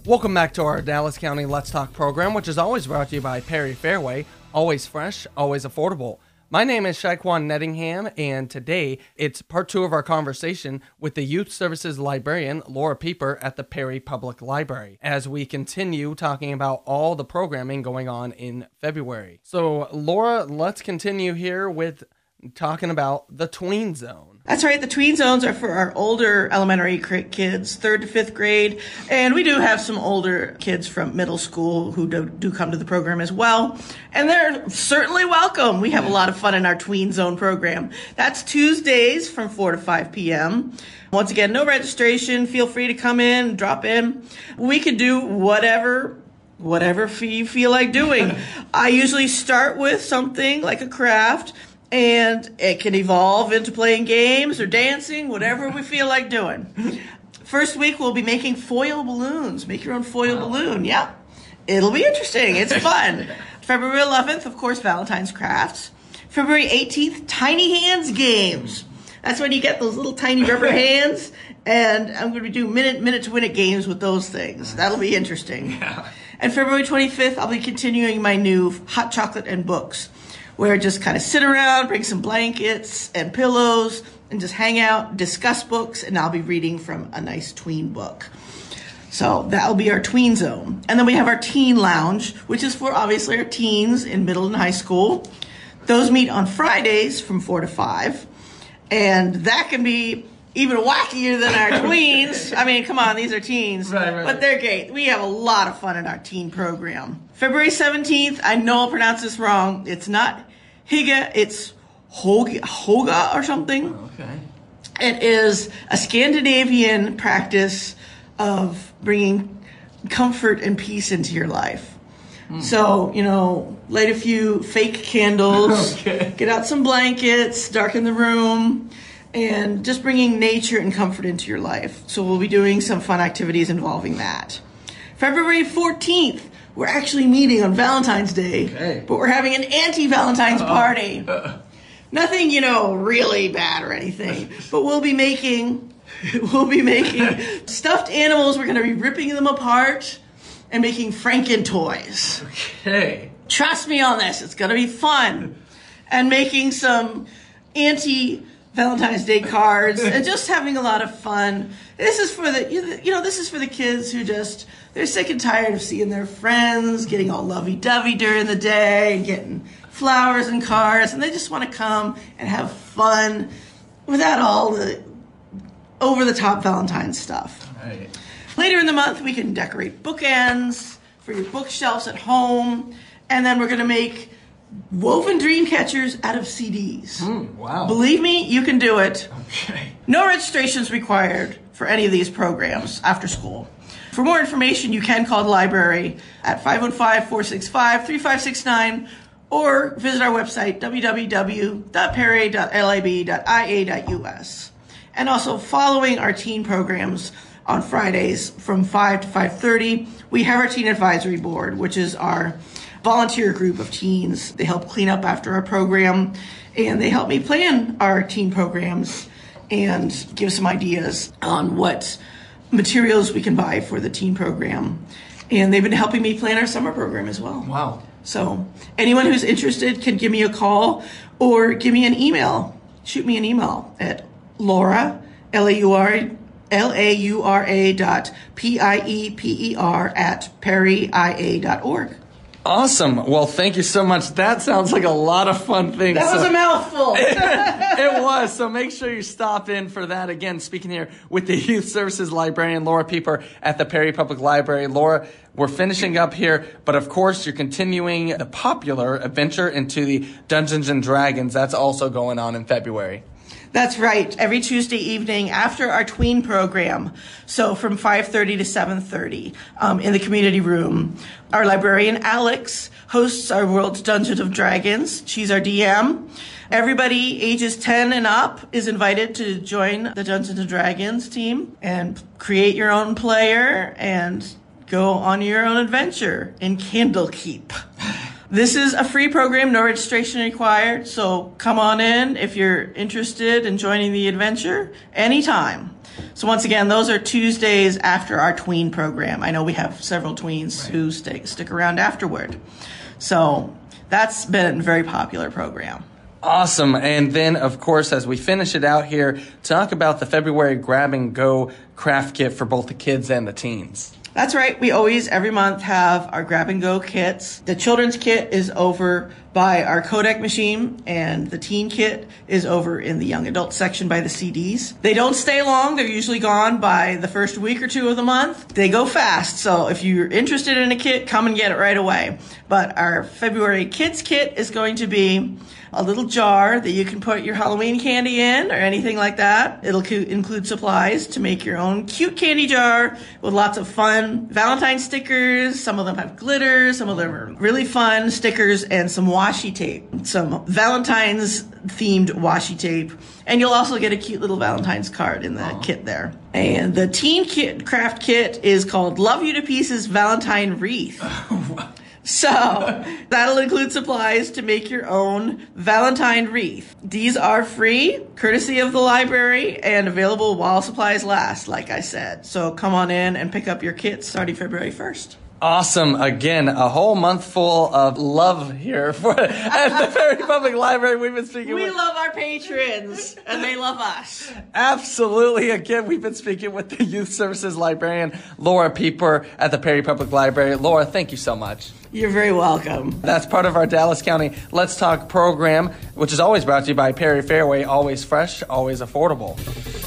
Welcome back to our Dallas County Let's Talk program, which is always brought to you by Perry Fairway. Always fresh, always affordable. My name is Shaquan Nettingham, and today it's part 2 of our conversation with the Youth Services Librarian, Laura Pieper, at the Perry Public Library, as we continue talking about all the programming going on in February. So, Laura, let's continue here with talking about the Tween Zone. That's right. The Tween Zones are for our older elementary kids, 3rd to 5th grade. And we do have some older kids from middle school who do come to the program as well. And they're certainly welcome. We have a lot of fun in our Tween Zone program. That's Tuesdays from 4 to 5 p.m. Once again, no registration. Feel free to come in, drop in. We can do whatever you feel like doing. I usually start with something like a craft, and it can evolve into playing games or dancing, whatever we feel like doing. First week, we'll be making foil balloons. Make your own foil balloon. Yeah, it'll be interesting. It's fun. February 11th, of course, Valentine's crafts. February 18th, Tiny Hands games. That's when you get those little tiny rubber hands, and I'm going to be doing minute to win it games with those things. That'll be interesting. Yeah. And February 25th, I'll be continuing my new hot chocolate and books, where I just kind of sit around, bring some blankets and pillows, and just hang out, discuss books, and I'll be reading from a nice tween book. So that'll be our Tween Zone. And then we have our Teen Lounge, which is for obviously our teens in middle and high school. Those meet on Fridays from 4 to 5. And that can be even wackier than our tweens. I mean, come on, these are teens. Right. But they're great. We have a lot of fun in our teen program. February 17th, I know I'll pronounce this wrong. It's not Higa, it's Hoga or something. Oh, okay. It is a Scandinavian practice of bringing comfort and peace into your life. So, light a few fake candles, get out some blankets, darken the room, and just bringing nature and comfort into your life. So we'll be doing some fun activities involving that. February 14th, we're actually meeting on Valentine's Day, but we're having an anti-Valentine's party. Nothing, really bad or anything, but we'll be making stuffed animals. We're going to be ripping them apart and making Franken toys. Okay. Trust me on this. It's going to be fun. And making some anti-Valentine's Day cards and just having a lot of fun. This is for the kids who they're sick and tired of seeing their friends getting all lovey-dovey during the day and getting flowers and cards, and they just want to come and have fun without all the over-the-top Valentine's stuff. Right. Later in the month, we can decorate bookends for your bookshelves at home, and then we're going to make woven dream catchers out of CDs. Wow. Believe me, you can do it. Okay. No registrations required for any of these programs after school. For more information, you can call the library at 515-465-3569 or visit our website, www.perry.lab.ia.us. And also, following our teen programs on Fridays from 5 to 5:30, we have our Teen Advisory Board, which is our volunteer group of teens. They help clean up after our program, and they help me plan our teen programs and give some ideas on what materials we can buy for the teen program. And they've been helping me plan our summer program as well. Wow. So anyone who's interested can give me a call or give me an email. Shoot me an email at Laura, LauraPieper@perrya.org. Awesome. Well, thank you so much. That sounds like a lot of fun things. That was a mouthful. It was. So make sure you stop in for that. Again, speaking here with the Youth Services Librarian, Laura Pieper at the Perry Public Library. Laura, we're finishing up here, but of course you're continuing the popular adventure into the Dungeons and Dragons. That's also going on in February. That's right. Every Tuesday evening after our tween program, so from 5:30 to 7:30 in the community room, our librarian Alex hosts our World's Dungeons of Dragons. She's our DM. Everybody ages 10 and up is invited to join the Dungeons and Dragons team and create your own player and go on your own adventure in Candlekeep. This is a free program, no registration required, so come on in if you're interested in joining the adventure anytime. So once again, those are Tuesdays after our tween program. I know we have several tweens who stick around afterward. So that's been a very popular program. Awesome. And then, of course, as we finish it out here, talk about the February Grab and Go craft kit for both the kids and the teens. That's right. We always, every month, have our grab and go kits. The children's kit is over by our Kodak machine, and the teen kit is over in the young adult section by the CDs. They don't stay long. They're usually gone by the first week or two of the month. They go fast. So if you're interested in a kit, come and get it right away. But our February Kids kit is going to be a little jar that you can put your Halloween candy in or anything like that. It'll include supplies to make your own cute candy jar with lots of fun Valentine stickers. Some of them have glitter. Some of them are really fun stickers and some washi tape, some Valentine's themed washi tape. And you'll also get a cute little Valentine's card in the kit there. And the teen kit craft kit is called Love You to Pieces Valentine Wreath. So that'll include supplies to make your own Valentine wreath. These are free, courtesy of the library, and available while supplies last, like I said. So come on in and pick up your kit starting February 1st. Awesome. Again, a whole month full of love here at the Perry Public Library. We've been speaking We love our patrons, and they love us. Absolutely. Again, we've been speaking with the Youth Services Librarian, Laura Pieper at the Perry Public Library. Laura, thank you so much. You're very welcome. That's part of our Dallas County Let's Talk program, which is always brought to you by Perry Fairway, always fresh, always affordable.